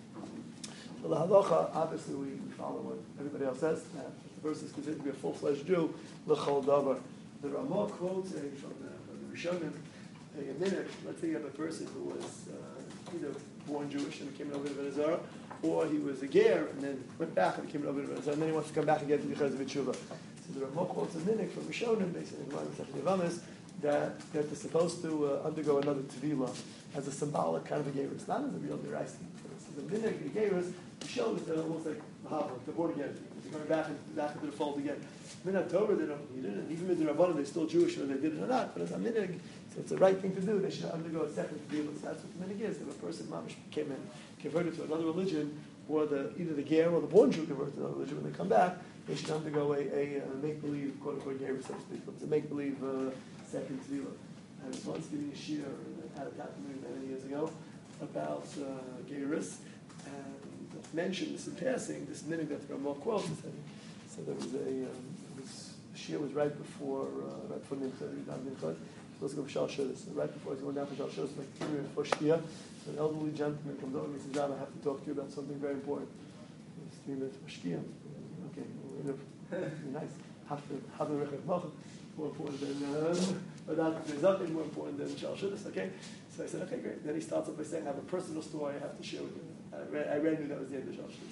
[SPEAKER 1] the halacha obviously we, we follow what everybody else says. Uh, if the person is considered to be a full-fledged Jew, l'chol davar. The Ramah quotes a, from the from the Rishonim a minute. Let's say you have a person who was uh, either born Jewish and came over to Venezuela, or he was a ger and then went back and came over to Venezuela, and then he wants to come back again to the Chaz B'tshuva. So the Ramah quotes a minute from Rishonim, basically in Masechet Yevamos, that that they're supposed to uh, undergo another tevila as a symbolic kind of a gerus, not as a real deraisa. So the minute the gerus shows that almost like Mahavah, they're born again, they're going back and back into the fold again. Minhag Torah, they don't need it, and even with the Rabbanim, they're still Jewish, whether they did it or not. But as a minhag, so it's the right thing to do. They should undergo a second tevila. So that's what the minhag is. If a person mamish came in, converted to another religion, or the either the ger or the born Jew converted to another religion, when they come back, they should undergo a, a, a make-believe, quote-unquote, gerus, so to speak. It's a make-believe uh, second tevila. I was once giving a shir at a Tatmir many years ago about uh, gerus, and mentioned this in passing, this minhag that the Ramah quotes. So there was a, um, it was, the shir was right before, uh, right before Nimtzah, he was down Nimtzah. He was going for Shal Shudas. So right before he was going down for Shal Shudas, like three minutes before Shkia, an elderly gentleman comes over and he says, Rabbi, I have to talk to you about something very important. It was three minutes before Shkia. Okay, well, be nice. Have to have the Rechach Machal, more important than, um, but not, there's nothing more important than Shal Shudas, okay? So I said, okay, great. Then he starts off by saying, I have a personal story I have to share with you. I read, I read knew that was the end of Shal Shudas.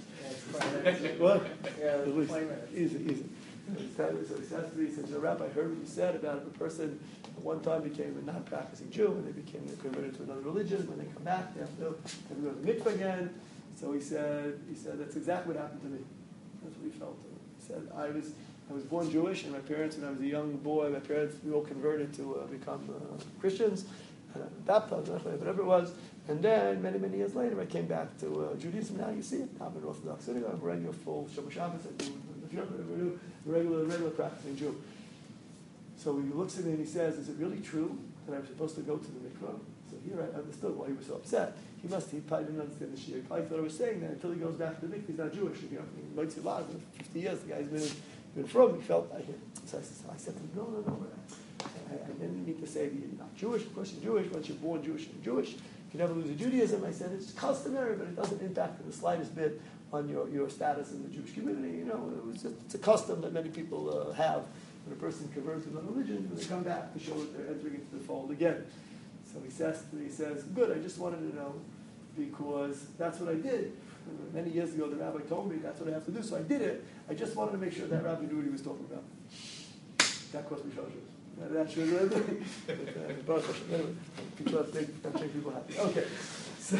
[SPEAKER 1] What?
[SPEAKER 4] Yeah,
[SPEAKER 1] At least. Easy, easy. So he says to me, he says, Rabbi, I heard what you said about if a person at one time became a non-practicing Jew and they became converted to another religion. When they come back, they have to, they have to go to the mikveh again. So he said, he said, that's exactly what happened to me. That's what he felt. He said, I was I was born Jewish, and my parents, when I was a young boy, my parents, we all converted to uh, become uh, Christians, and I was baptized, whatever it was. And then, many, many years later, I came back to uh, Judaism. Now you see it. I'm an Orthodox synagogue. I'm wearing a full Shabbat Shabbos. I do a regular, regular practicing Jew. So he looks at me and he says, is it really true that I'm supposed to go to the mikvah? So here I understood why he was so upset. He must, he probably didn't understand the shir. He probably thought I was saying that until he goes back to the mikvah, he's not Jewish. You know, he might see a lot, fifty years, the guy's been, been from, he felt, I, so I, so I said to him, no, no, no. I, I didn't mean to say that you're not Jewish. Of course you're Jewish. Once you're born Jewish, you're Jewish. You can never lose a Judaism. I said, it's customary, but it doesn't impact in the slightest bit on your, your status in the Jewish community. You know, it was just, it's a custom that many people uh, have. When a person converts to another religion, when they come back to show that they're entering into the fold again. So he says, he says, good, I just wanted to know, because that's what I did. Many years ago, the rabbi told me that's what I have to do, so I did it. I just wanted to make sure that rabbi knew what he was talking about. That cost me shoshes. That should have been. But, uh, anyway, people have to make people happy. Okay. So,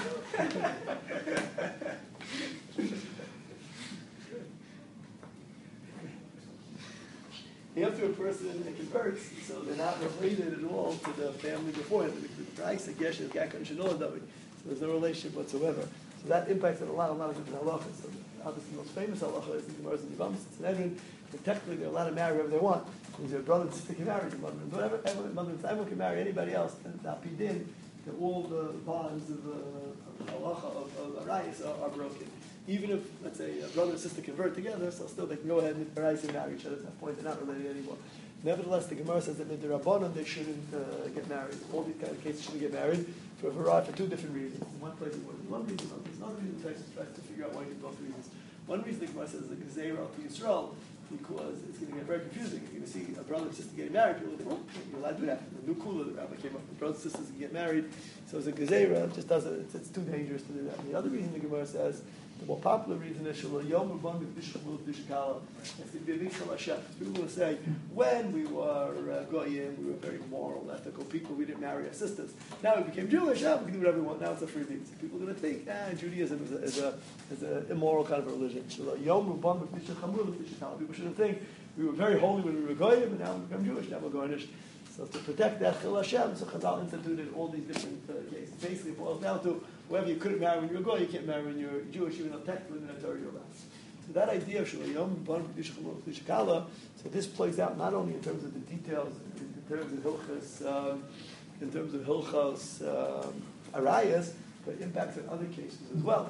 [SPEAKER 1] after a person converts, so they're not related at all to the family before. The price, the gesh, the gakon, shanola, so there's no relationship whatsoever. So that impacts on a lot, a lot of different halachas. So obviously, the most famous halacha is the Gemara's in Yevamos. It's an Edrin. And technically, they're allowed to marry whoever they want. Because their brother and sister can marry their mother, and whatever, mother and family can marry anybody else. And that pidin, that all the bonds of the halacha of, of arayis are, are broken. Even if, let's say, a brother and sister convert together, so still they can go ahead and arayis and marry each other. At that point, they're not related anymore. Nevertheless, the Gemara says that the Rabbanon, they shouldn't uh, get married. All these kind of cases shouldn't get married for a variety, for two different reasons. In one place, it was one reason, one reason, another reason, tries to, tries to figure out why you do both reasons. One reason the Gemara says is the Gezerah to Yisrael, because it's going to get very confusing. You're going to see a brother and sister getting married, people think, well, you're allowed to do that. The new kula, the rabbi came up, the brothers and sisters can get married. So as a gezerah, it just doesn't, it's, it's too dangerous to do that. And the other reason the Gemara says, the more popular reason is, Shalom Yom Rabban B'Kdusha Chumul B'Kdusha Kala. It's the B'Mitzvah Hashem. People will say, when we were uh, goyim, we were very moral, ethical people, we didn't marry our sisters. Now we became Jewish, now we can do whatever we want, now it's a free deed. So people are going to think, ah, Judaism is a, is a, is a immoral kind of a religion. Shalom Yom Rabban B'Kdusha Chumul B'Kdusha Kala. People shouldn't think, we were very holy when we were goyim, and now we become Jewish, now we're goyish. So to protect that Chil Hashem, so Chazal instituted all these different uh, cases. Basically, it boils down to whoever you couldn't marry when you were goy, you can't marry when you're Jewish, even though technically in the Torah you're allowed. So that idea of Shalayom, Ban Kedusha Chumul Kedusha Kala, so this plays out not only in terms of the details, in terms of Hilchas, um, in terms of Hilchas um, Arayas, but impacts in other cases as well.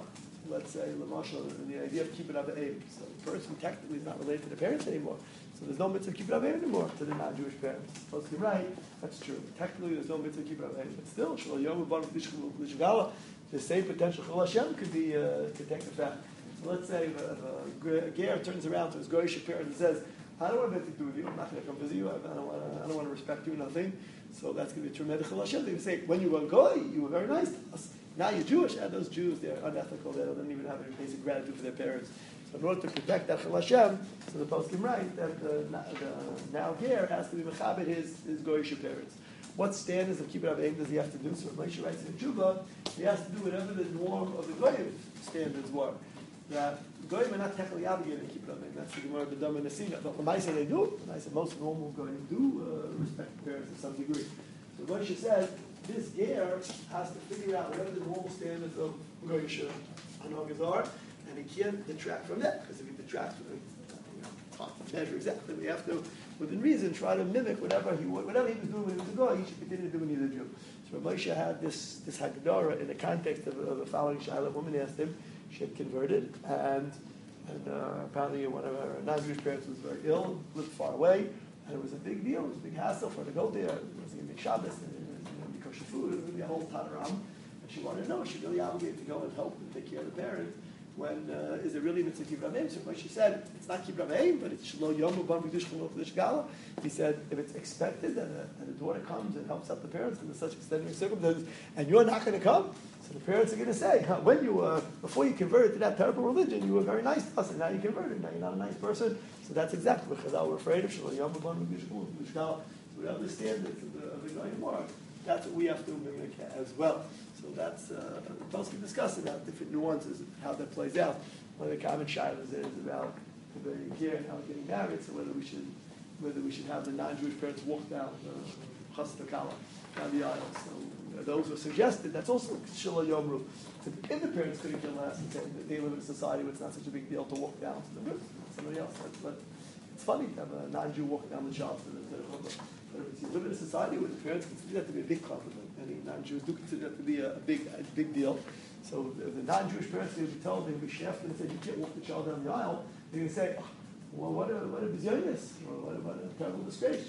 [SPEAKER 1] let's say, Lamashal, and the idea of keeping up aim. So the person technically is not related to the parents anymore. So there's no mitzvah keeping up aim anymore to the non-Jewish parents. Supposed to be right, that's true. Technically, there's no mitzvah keeping up aim. But still, Shalom Yom U'Baruch L'Shigala, the same potential Chol Hashem could be, uh, could take effect. So let's say if a, a, a ger turns around to his goyish parent and says, I don't want to do with you, I'm not going to come visit you, I don't want to, I don't want to respect you, nothing. So that's going to be a tremendous Chol Hashem. They would say, when you were a goy, you were very nice to us. Now you're Jewish, and those Jews, they're unethical, they don't even have any basic gratitude for their parents. So in order to protect that Chol Hashem, so the poskim right that the, the now ger has to be mechabed his, his goyish parents. What standards of kibbutz aim does he have to do? So Moshe writes in Tshuva, he has to do whatever the norm of the goyim standards were. That goyim are not technically obligated to kibbutz aim. That's the Gemara B'Dam and Nesina. But L'maisa they do. L'maisa most normal goyim do uh, respect parents to some degree. So Moshe says this ger has to figure out whatever the normal standards of goyish hanagas are, and he can't detract from that because if he detracts from it, you know, it's hard to measure exactly. We have to, within reason, try to mimic whatever he whatever he was doing when he was a goy. He should continue doing when he was a Jew. So Moshe had this this Haggadah in the context of, of the following Shaila. A woman asked him. She had converted, and and uh, apparently one of her non-Jewish parents was very ill, lived far away, and it was a big deal. It was a big hassle for her to go there. It was going to be Shabbos, and it was going to be kosher food. It was going to be a whole tanaram. And she wanted to know, is she really obligated to go and help and take care of the parent? When uh, is it really mitzvah kibbutz aim? So she said it's not kibbutz aim, but it's shlo yom u'ban v'dush chumot v'dush gala. He said if it's expected that a, that a daughter comes and helps out the parents under such extenuating circumstances, and you're not going to come, so the parents are going to say, huh, when you uh, before you converted to that terrible religion, you were very nice to us, and now you converted, now you're not a nice person. So that's exactly what Chazal were afraid of. Shlo yom u'ban v'dush chumot v'dush gala. So we understand that of the, of the Goyim war. That's what we have to mimic as well. So that's, uh, both can discuss about different nuances, how that plays out. One of the common shilas is about the ger and how getting married, so whether we should whether we should have the non-Jewish parents walk down the chas v'kala, down the aisle. So uh, those were suggested, that's also shelo yomru. So if the parents couldn't kill less and say that they live in a society where it's not such a big deal to walk down to the roof, somebody else. But, but it's funny to have a non-Jew walk down the shop to the, to the But if you live in a society where the parents consider that to be a big compliment, many non-Jews do consider that to be a, a big, a big deal. So if the non-Jewish parents they would be told, they would be chef and said, you can't walk the child down the aisle, they're going to say, oh, well, what a what a bizarreness, or what a, what a terrible disgrace.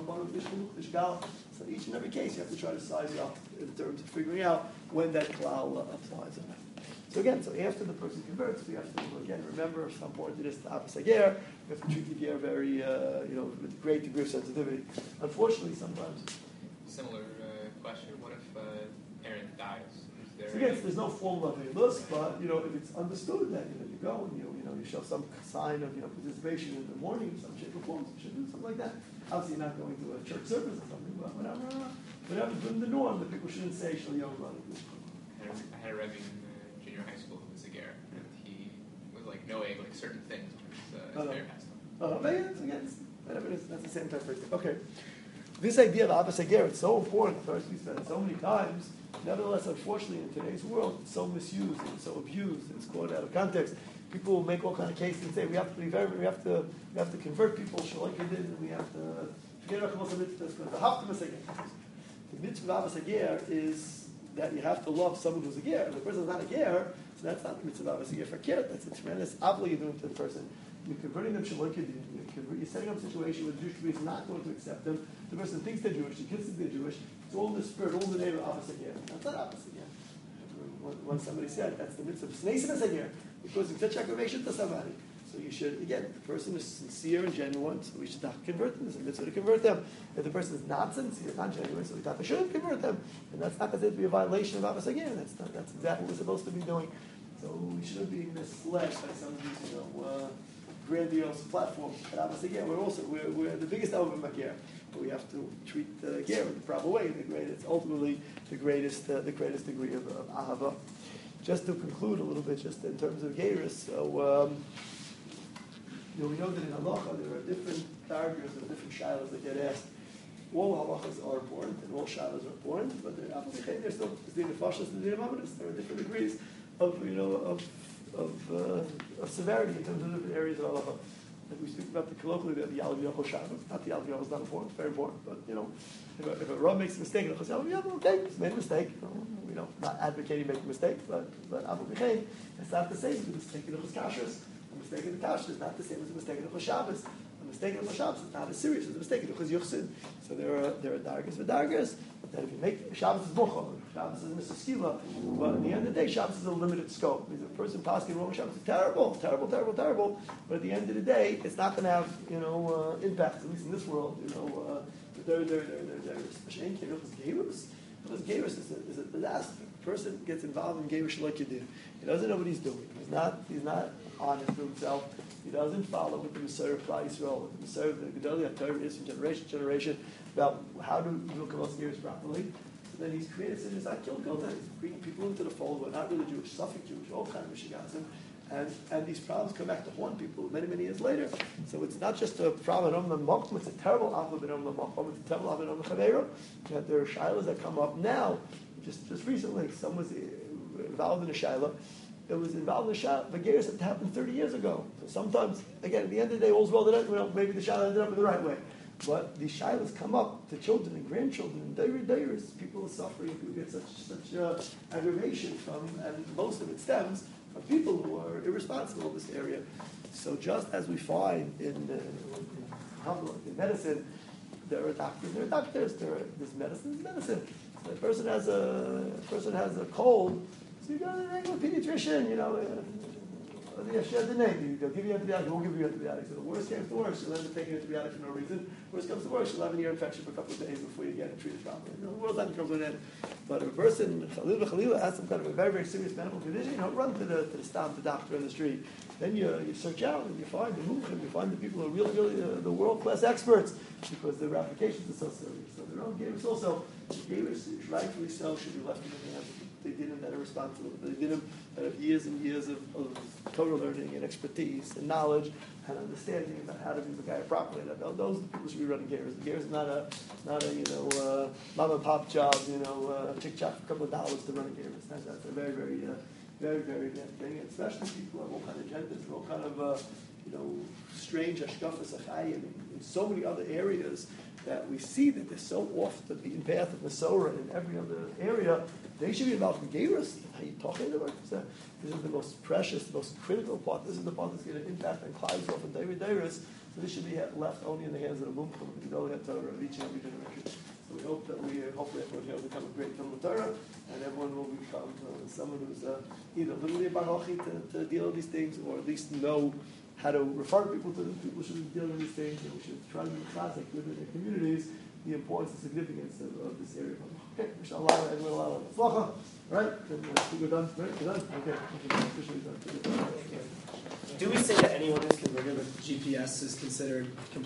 [SPEAKER 1] So each and every case, you have to try to size it up in terms of figuring out when that klal uh, applies or not. So again, so after the person converts, we have to again remember how important it is to Abbas Hager. We have to treat the Ger very, uh, you know, with great degree of sensitivity. Unfortunately, sometimes.
[SPEAKER 3] Similar uh, question: what if uh, Aaron dies? Is there
[SPEAKER 1] So again, there's no formal of a list, but you know, if it's understood that you know you go and you you know you show some sign of you know participation in the morning, some shape or form, you should do something like that. Obviously, you're not going to a church service or something, but whatever, whatever's been the norm, that people shouldn't say Shal Yom Run.
[SPEAKER 3] I had a, I had a rebbe in uh, junior high school who was a ger, and he was like knowing like certain things, which is uh,
[SPEAKER 1] Oh, no.
[SPEAKER 3] very passed on.
[SPEAKER 1] Oh, but yeah, it's, again, it's, whatever it is, that's the same type of thing. Okay. This idea of Abbas Hager, it's so important, first we spent it so many times. Nevertheless, unfortunately, in today's world, it's so misused and so abused, and it's quoted out of context. People will make all kind of cases and say we have to be very, we have to, we have to convert people, Shalai did, and we have to forget about the mitzvah. The Haftarah Hager. The mitzvah of Abbas Hager is that you have to love someone who's a ger. If the person is not a ger, so that's not the mitzvah of Abbas Hager for ger. That's a tremendous avla you're doing to the person. You're converting them Shalai Kedin. You're setting up a situation where the Jewish community is not going to accept them. The person thinks they're Jewish, he thinks they're Jewish. It's all in the spirit, all in the name of Abbas Hager. That's not Abbas Hager. Once somebody said that's the mitzvah of Sneis Hager, because it's such aggravation to somebody. So you should, again, if the person is sincere and genuine, so we should not convert them. There's a mitzvah to convert them. If the person is not sincere, not genuine, so we thought we shouldn't convert them. And that's not considered to be a violation of Abbas Hager. That's not, that's exactly what we're supposed to be doing. So we shouldn't be misled by some of these, you know, uh, grandiose platforms. At Abbas Hager, we're also we're, we're the biggest element of ger. But we have to treat the ger in the proper way. The greatest, ultimately, the greatest, uh, the greatest degree of, of ahava. Just to conclude a little bit, just in terms of gerus, so um, you know, we know that in halacha there are different characters and different shilas that get asked. All halachas are important and all shilas are important, but there are still the nefashos and the nefashos. There are different degrees of you know of of, uh, of severity in terms of different areas of halacha. Like we speak about the colloquially, the Yalav Yochel Shabbos. Not the Yalav Yochel is not important, very important, but you know, if a, if a Rav makes a mistake in a Chazal, yeah, well, okay, he's made a mistake. You know, we don't not advocating making mistakes, but but Abu B'chein, it's not the same as a mistake in a Chaz Kashrus. A mistake in the Kashrus is not the same as a mistake in a Chaz Shabbos. A mistake in a Chaz Shabbos is not as serious as a mistake in a Chaz Yuchsid. So there are there are dargers with dargers. That if you make Shabbos is Mochel, Shabbos is Mister Skila, but at the end of the day, Shabbos is a limited scope. If a person passing wrong Shabbos is terrible, terrible, terrible, terrible. But at the end of the day, it's not going to have you know uh, impact, at least in this world. You know, uh, there, there, there, there, there. Especially in Gerus, because Gerus is a, is a disaster. A person gets involved in Gerus like you do. He doesn't know what he's doing. He's not. He's not honest to himself. He doesn't follow with the Messiah of Israel, with the Messiah of the Gedalia Torah is from generation to generation about how to do Kabbalah Gerus properly. So then he's created such as Akil Gilda. He's bringing people into the fold who are not really Jewish, Suffolk Jewish, all kind of Michiganim. And, and these problems come back to haunt people many, many years later. So it's not just a problem in Om Makom, it's a terrible problem in Om Makom, it's a terrible problem in Om Chaveira. There are shilas that come up now. Just just recently, someone was involved in a shilah. It was involved in a shilah, the Gerus that happened thirty years ago. So sometimes, again, at the end of the day, all's well that you know, maybe the shilah ended up in the right way. But these shilas come up to children and grandchildren and dairy dairies. People are suffering, people get such such uh, aggravation from, and most of it stems of people who are irresponsible in this area. So just as we find in, uh, in, in medicine, there are doctors, there are doctors, there are, there's medicine, there's medicine. So a person has a, a person has a cold, so you go to a pediatrician, you know, uh, yeah, she has the name. They'll give you antibiotics, they won't give you antibiotics. So the worst comes to worst, you'll end up taking antibiotics for no reason. Worst comes to worst, you'll have an ear infection for a couple of days before you get it treated properly. You know, the world's not going to end. But if a person, Khalil Khalil, has some kind of a very, very serious medical condition, you don't run to the to the stop the doctor in the street. Then you you search out and you find the mumchim, you find the people who are really, really uh, the world class experts because their applications are so serious. So their own Gerus also, Gerus, rightfully so, should be left in the hands of people. They did them that are responsible. They did them that have years and years of, of Torah learning and expertise and knowledge and understanding about how to do the guy properly. That those are the people who should be running Gerus. The Gerus is not a not a you know uh, mom and pop job, you know, uh, chick chat for a couple of dollars to run a Gerus. That, that's a very very uh, very very bad thing. And especially people have all kind of agendas, all kind of uh, you know strange hashkafas achayim in, in so many other areas that we see that they're so off the beaten path of Masorah in every other area. They should be involved in Gerus. How are you talking about this? This is the most precious, the most critical part. This is the part that's going to impact and Klal Yisrael and David Deiris. So this should be left only in the hands of the Mumchim of the Gedalia Torah of each and every generation. So we hope that we, uh, hopefully everyone here will become a great Talmud Torah, and everyone will become uh, someone who's uh, either literally a barachi to, to deal with these things, or at least know how to refer people to them. People should be dealing with these things, and we should try to be classic within their communities the importance and significance of, of this area. Okay, inshallah, and we'll allow it. All right, then uh, we're done. Right, we're done. Okay, officially done.
[SPEAKER 5] Do we say that anyone who's converted with G P S is considered